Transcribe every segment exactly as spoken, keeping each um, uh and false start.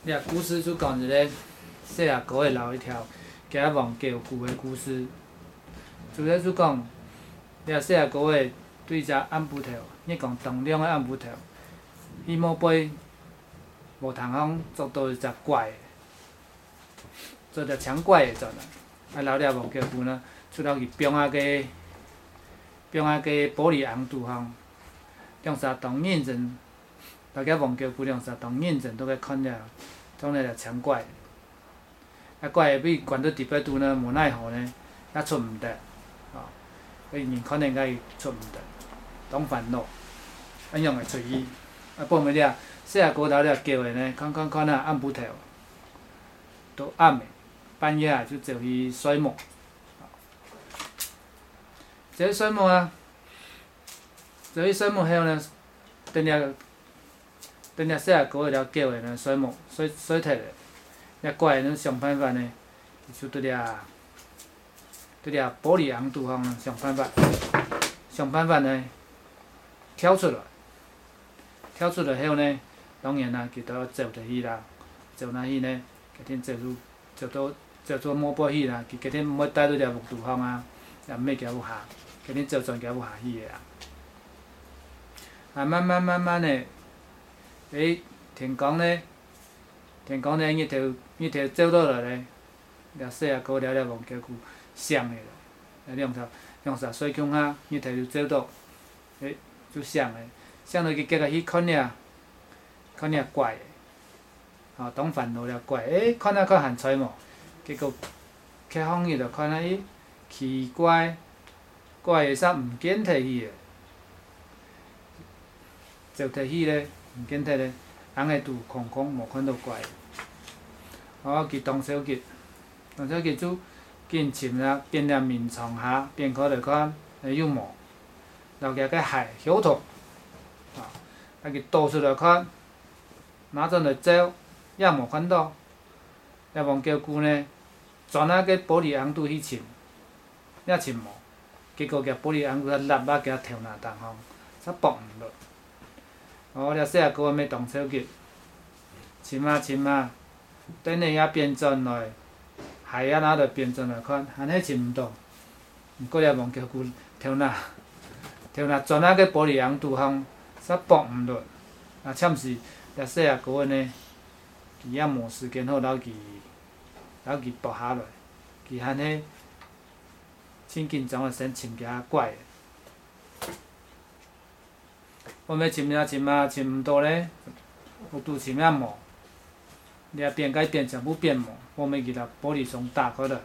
掠故事就讲一个细阿哥会留一条行往叫旧的故事。主要就讲，掠细阿哥会对只暗布头，伊讲重量的暗布头，伊某杯无通通捉到一只怪的，做只抢怪的阵啊！啊，留掠王叫旧呢，出到去中仔个中仔个玻璃红拄方，两三栋认真。大家望叫姑娘三当认真都在看了，当了了抢怪，啊怪被关到地底拄呢，无奈何呢，也出毋得，哦，所以人可能甲伊出毋得，当烦恼，安样会找伊，啊报尾了，细阿哥头了叫的呢，看看看啊暗晡头，都暗的，半夜啊就走去洗毛，走去洗毛啊，走去洗毛后呢，等了。等了细阿哥了叫的呢，洗毛洗洗脱的，了怪呢想办法呢，就对了对了玻璃红拄方呢想办法，想办法呢跳出来，跳出来后呢，当然啦，佮倒走入去啦，走入去呢，佮天走入走到走到某尾去啦，佮佮天要带到了木拄方啊，也毋免行有下，佮天走转行有下去的啦，啊慢慢慢慢的。诶，天光呢？天光呢？日头日头照倒来咧，了细阿哥了了望叫旧闪的啦，两头两三水腔啊，日头就照倒，诶，就闪的，闪落去结个去看了，看了怪的，吼、哦，当烦恼了怪，诶，看啊看含揣无，结果去放伊就看啊伊奇怪，怪会煞毋见摕去的，就摕去咧。毋见摕咧，红个拄空空，无看到怪。我去当小吉，当小吉就紧寻了，边了面床下，边看着看，有毛，留下个海小兔，啊，啊去倒出来看，哪阵来走，也无看到。了望叫旧呢，全仔个玻璃红拄去寻，也寻无，结果甲玻璃红拄啊lap啊，甲跳那东方，煞绑毋落。哦，了细阿哥要动手机，寻啊寻啊，等下也编转来，海啊哪着编转来看，安尼寻毋到。毋过了望叫旧跳那，跳那全仔个玻璃红拄方，煞绑毋落。啊，惨是了细阿哥呢，伊也无时间好留去，留去绑下来，伊安尼，真紧张啊，先寻家怪的。我要寻啊寻啊寻毋到咧，有拄寻啊无，掠变甲伊变全部变无，我要去甲玻璃窗打开来，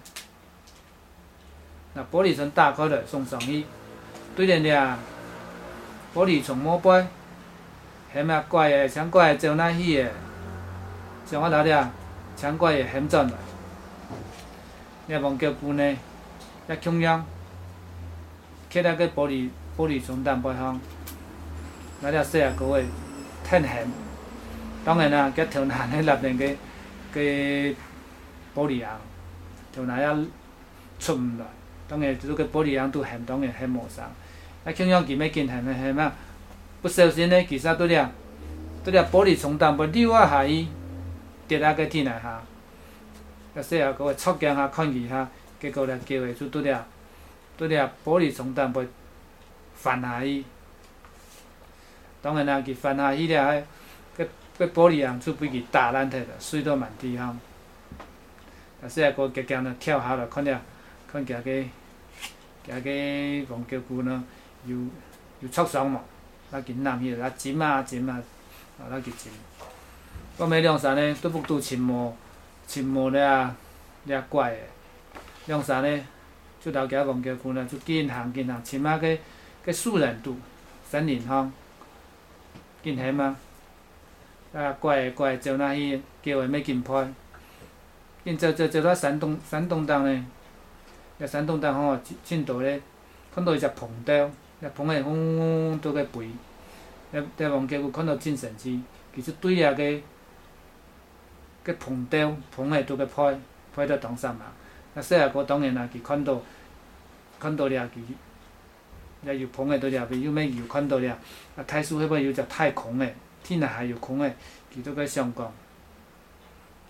若玻璃窗打开来，送上去，对咧掠玻璃窗某摆，嫌啊怪的抢怪的走哪去的，将我头掠抢怪的嫌转来，掠望叫旧呢，遐恐样，刻了个玻璃玻璃窗淡薄方。咱了细阿哥个趁闲，当然啦，佮跳那咧内面个个玻璃红，跳那遐出毋来，当然拄个玻璃红拄现，当然现无送。啊，恐样见要紧现的现啊，不小心呢，其实对了对了玻璃窗淡薄溜啊下去，跌啊个天内下，了细阿哥个触镜下看去下，结果了叫个就对了对了玻璃窗淡薄翻下去。当然啦，佮翻下去了，迄个玻璃红厝被佮打烂脱了，碎到满地方。啊，细阿哥夹夹呢跳下来，看了，看夹个夹个王叫旧呢，又又触伤嘛，咱去揽去，啊浸啊浸啊，啊咱去浸。我每两三呢，拄不拄寻无寻无了了怪的，两三呢，就头家王叫旧呢，就紧行紧行，寻啊个个树人拄，森林方。紧嫌嘛，啊怪个怪走哪去，叫个要紧拍，紧走走走到山洞山洞洞呢，了山洞洞吼，凊到咧，看到一只膨雕，了膨个轰轰倒个肥，了了王叫旧看到真神奇，其实对了个个膨雕膨个倒个拍，拍到当山嘛，啊细阿哥当然啦，佮看到看到了佮。了又膨个倒了，又要又看到了，啊太师迄尾有只太空个，天内还有空个，伊拄个上讲，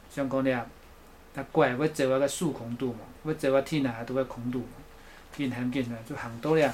像讲了，啊怪要坐我个数空度嘛，要坐我天下拄个空度，紧现紧现，就行倒了。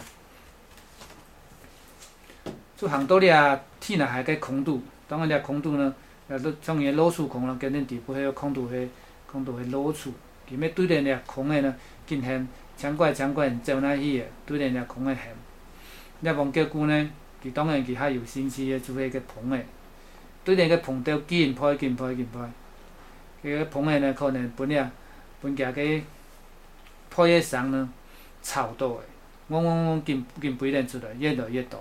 就行倒了，天下海个空度，当然了空度呢，啊，像伊老处空了，跟恁地部迄个空度迄空度迄老处，伊要对连了空个呢，紧现抢怪抢怪走哪去个，对连了空个现。了王家姑呢，伊当然伊较有心思个做迄个棚个，对连个棚头紧拍紧拍紧拍，迄个棚个呢可能分了分家个破个绳呢，吵倒个，嗡嗡嗡紧紧飞连出来，越来越大。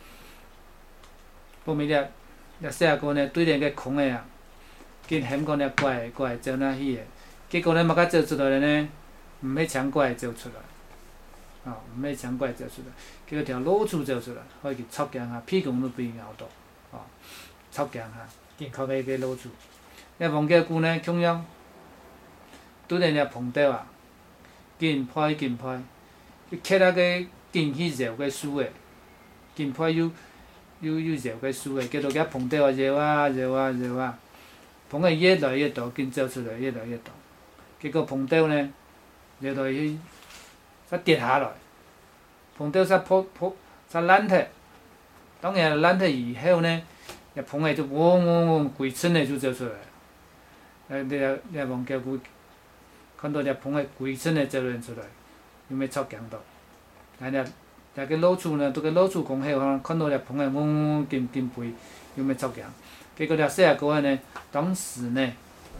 后面了，了细阿哥呢对连个空个啊，紧嫌讲了怪怪走哪去个，结果呢嘛甲走出来呢，毋要抢怪走出来，哦，毋要抢怪走出来，结果条老鼠走出来，可以插强下，屁股都被咬到，哦，插强下，紧靠迄个老鼠。了王家姑呢，同样对连了碰到啊，紧拍紧拍，伊刻啊个紧去绕个输个，紧拍又。又又绕个输个，结果甲碰到啊，绕啊绕啊绕啊，碰个越来越大，紧走出来越来越大。结果碰到呢，绕落去，煞跌下来，碰到煞破破煞烂脱。当然烂脱以后呢，也碰个就嗡嗡嗡，规村个就走出来。呃，了了王家姑看到了碰个规村个走了出来，又要插强到，然后了。那个老鼠呢，拄个老鼠讲迄方看到了碰个嗡嗡嗡紧紧飞，又要作强。结果了细阿哥呢，当时呢，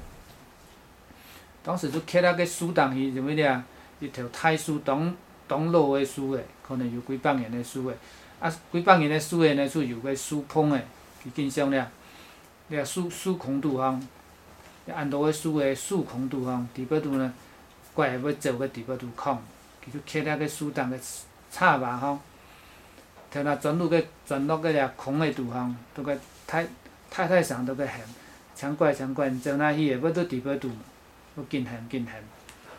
当时就刻那个树洞去，什物了？一条太树当当路个树个，可能有几百年个树个。啊，几百年个树个呢，就有个树棚个，去经常了，了树树空度方，按到个树个树空度方，地表度呢，怪要走个地表度空，伊就刻那个树洞个。插吧吼，条那转入个转落个遐空个地方，拄个太太太上拄个现，抢怪抢怪，走哪去个？要倒地表度，要紧现紧现，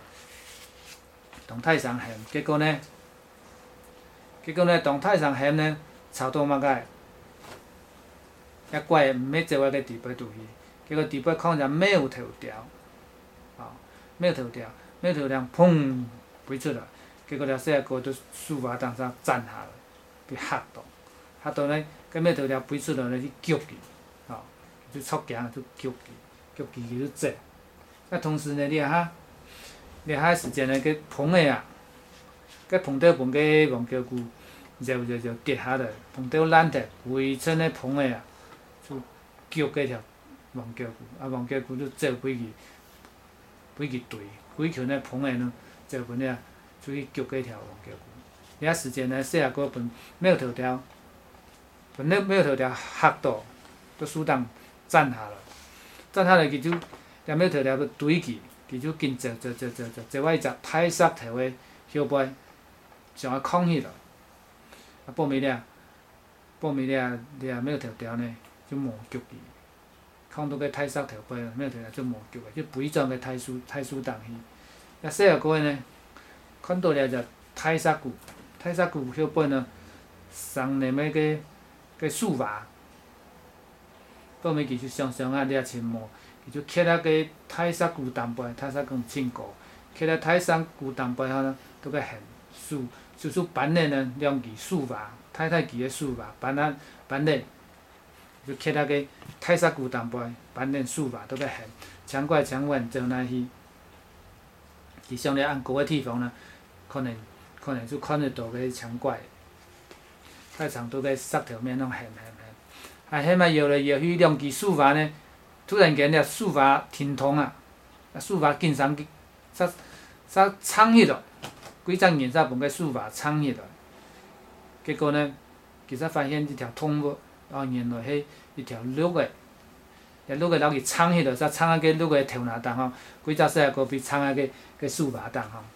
同太上现，结果呢？结果呢？同太上现呢，吵到嘛个，遐怪毋要走我个地表度去，结果地表空着没有头条，哦，没有头条，没有头条，砰，飞出来。结果了，细阿哥就树瓦当上站下来，被吓到，吓到呢，佮尾头条飞出来呢去cứu伊，吼，就插强就cứu伊，cứu伊就走。啊，同时呢，你啊哈，你啊哈时间呢，佮碰个啊，佮碰到碰个王家姑，绕绕绕跌下来，碰到烂脱，规村个碰个啊，就cứu过条王家姑，啊，王家姑就走几去，几去对，几群个碰个呢，走过了。出去救过条王家姑，遐时间呢，细阿哥分没有头条，分没没有头条吓到，都树洞站下来，站下来伊就连没有头条都追去，伊就紧走走走走走，走我一只太杀头个小背，将我扛起来，啊，报暝了，报暝了了没有头条呢，就毛救伊，扛到个太杀头背，没有头条就毛救个，就飞转个太树太树洞去，啊，细阿哥呢？看到了只太杀骨，太杀骨小本呢，上连个个个树瓦，到尾伊就常常啊掠青毛，伊就刻啊个太杀骨东背，太杀骨青果，刻啊太杀骨东背后呢，拄个现树，就是板咧呢，两支树瓦，太太支个树瓦，板啊板咧，就刻啊个太杀骨东背，板咧树瓦拄个现，抢怪抢阮走哪去？伫上咧按高个地方呢。可能可能就看得到个抢怪，太长拄个杀条面拢现现现，啊，迄摆摇来摇去，两支树伐呢，突然间了树伐停通啊，啊树伐紧上去，煞煞撑起来，几张颜煞碰个树伐撑起来，结果呢，其实发现一条通路，哦，原来迄一条绿个，条绿个老去撑起来，煞撑啊个绿个头拿当吼，几只细阿哥被撑啊个个树伐当吼。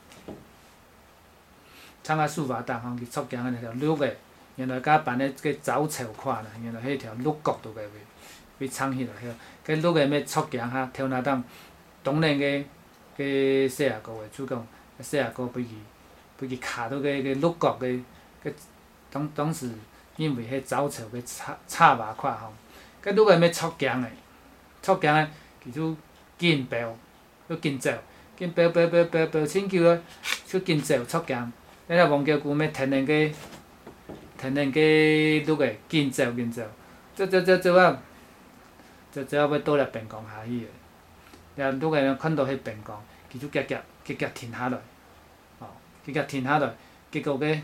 撑啊树伐当吼去撮强个条绿个，原来甲办咧个走草款啦，原来迄条绿角拄个被被撑起来迄个，迄绿个要撮强哈，头拿当当然个个细阿哥个主讲，细阿哥飞去飞去卡到个个绿角个个当当时因为迄走草个插插麻款吼，个绿个要撮强个，撮强个伊就紧爬，要紧走，紧爬爬爬爬爬深球啊，去紧走速行。咱若望叫牛要天然个天然个愈个紧走紧走，走走走走啊，走走啊要倒来便讲下去个，了愈个看到迄便讲，伊就夹夹夹夹停下来，吼，夹夹停下来，结果个。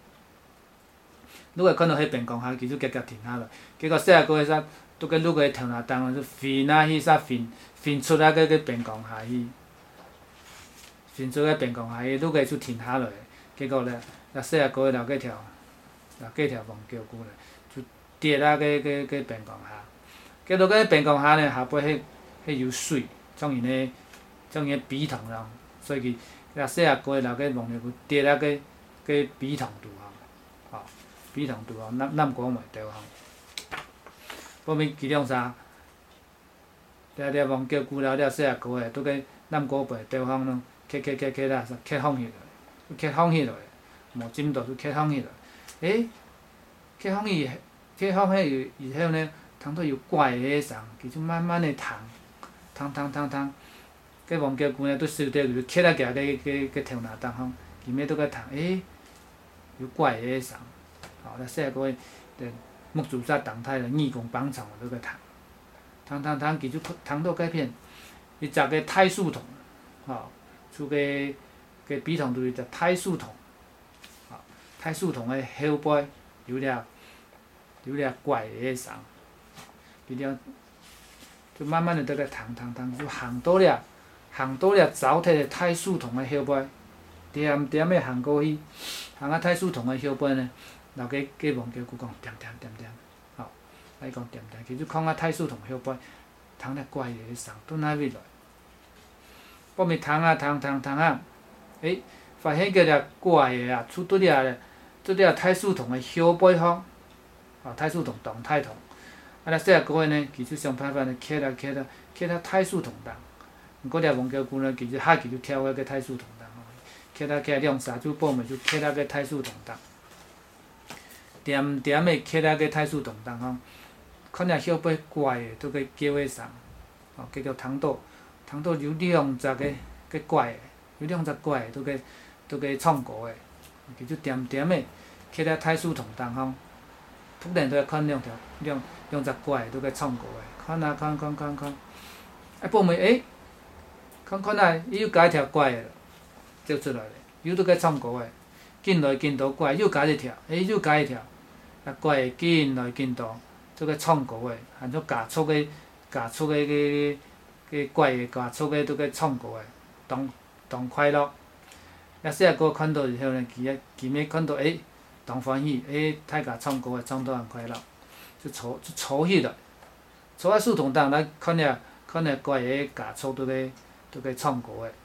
愈个看到迄便讲下，伊就夹夹停下来，结果细阿哥煞拄个愈个跳哪动，就飞啊去煞飞飞出啊，个个便讲下去，飞出个便讲下去，愈个就停下来。结果咧，啊细阿哥留过跳，留过跳忘叫久咧，就跌啊个个个便讲下。结果个便讲下呢，下尾迄迄油水，将因个将因个鼻筒咯，所以伊啊细阿哥留过忘叫久，跌啊个个鼻筒拄吼，吼，鼻筒拄吼，咱咱讲袂着吼。后面其中啥？了了忘叫久了了细阿哥诶，拄个咱国袂着方咯，咳咳咳咳啦，咳风去落。咳风去落，无浸到就咳风去落。诶，咳风去，咳风迄以后呢，通做有怪个送，其实慢慢的烫，烫烫烫烫，计忘叫久呢，拄收着就咳啊行个个个跳哪东方，伊尾拄个烫，诶，有怪个送，吼，咱细个着木主煞动态了，义工帮场拄个烫，烫烫烫，其实烫到改变，伊食个胎素桶，吼，出个。个笔筒就是只胎素桶，吼，胎素桶个后背有了有了怪个送，比了就慢慢的在个烫烫烫，就烘倒了，烘倒了糟蹋个胎素桶个后背，点点的烘过去，烘啊胎素桶个后背呢，留个个忘叫久讲点点点点，吼，来讲点点，其实看啊胎素桶后背，烫了怪个送，倒哪位来？后面烫啊烫烫烫啊。诶，发现个了怪个啊，出拄了咧，拄了胎素桶个后背方，吼，胎素桶动态桶，啊，咱细阿哥呢，其实上歹办咧，徛啊徛啊徛啊胎素桶重，毋过了忘叫久呢，其实海其就跳迄个胎素桶重吼，徛啊徛用三珠宝物就徛啊个胎素桶重，点点的徛啊个胎素桶重吼，看了后背怪个，拄个叫个送，吼，结果烫倒，烫倒有两十个个怪个。有两只怪个，拄个拄个创过个，其实点点的徛咧胎素桶重方，突然都看两条两两只怪个，拄个创过个，看啊看看看看，啊报问诶，看看啊，伊又加一条怪个，跳出来咧，又拄个创过个，紧来紧倒怪又加一条，诶又加一条，啊怪个紧来紧倒，拄个创过个，含做加速个加速个个个怪个加速个拄个创过个，当。同快乐，啊细阿哥看到以后呢，伊啊，伊尾看到诶，同欢喜，诶，太甲创过个创倒很快乐，就抽就抽起来，抽啊树桶当咱看了看了怪个加粗拄个拄个创过个，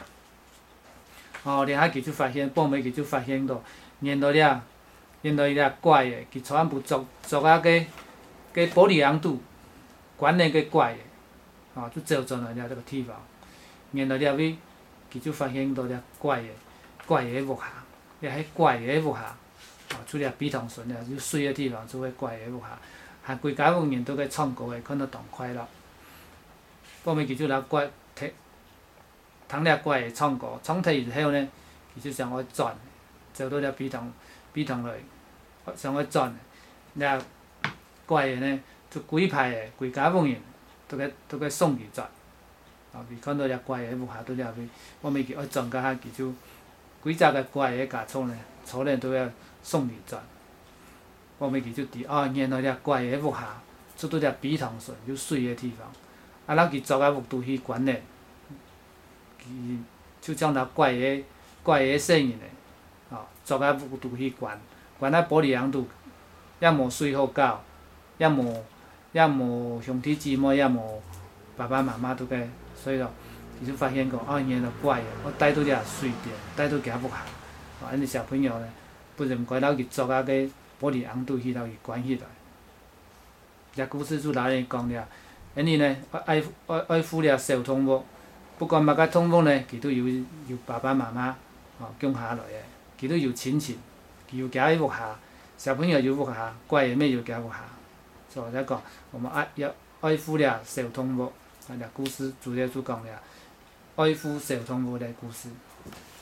哦，然后伊就发现，半暝伊就发现到，原来了，原来了怪个，伊全部做做啊个个玻璃昂度，管那个怪个，哦，就走转来了这个地方，原来了尾。伊就发现到了怪个怪个木下，了迄怪个木下，哦，除了笔筒顺了，就水个地方做迄怪个木下，含规家屋面拄个创过个，看到同快乐。后面伊就来怪摕，通了怪个创过，创摕以后呢，伊就上爱转，走到了笔筒笔筒落，上爱转，了怪个呢，就规排个规家屋面，拄个拄个送去转。后面看到了怪个木下拄了尾，我咪去爱转到遐，其就几只个怪个加粗呢，粗呢都要送去转。我咪去就伫哦，原来了怪个木下，出拄了笔筒顺就水个地方，啊，咱去抓啊木拄去悬咧，伊就将那怪个怪个声音咧，吼，抓啊木拄去悬，悬啊玻璃昂拄，也无水好搞，也无也无兄弟姊妹，也无爸爸妈妈拄个。所以咯，伊就发现讲，哦，原来怪个，我带拄了水电，带拄行木下，哦，安尼小朋友呢，不然怪เรา去捉啊个玻璃昂拄去，เรา去关起来。这故事就来人讲了，安尼呢，爱爱爱抚了小动物，不管乜个动物呢，佢都有有爸爸妈妈，哦，供下来个，佢都有亲情，佢有行去木下，小朋友有木下，怪个咩有行木下，所以来讲，我们爱要爱抚了小动物。 啊，俩故事主要就讲了哀夫小同母的故事。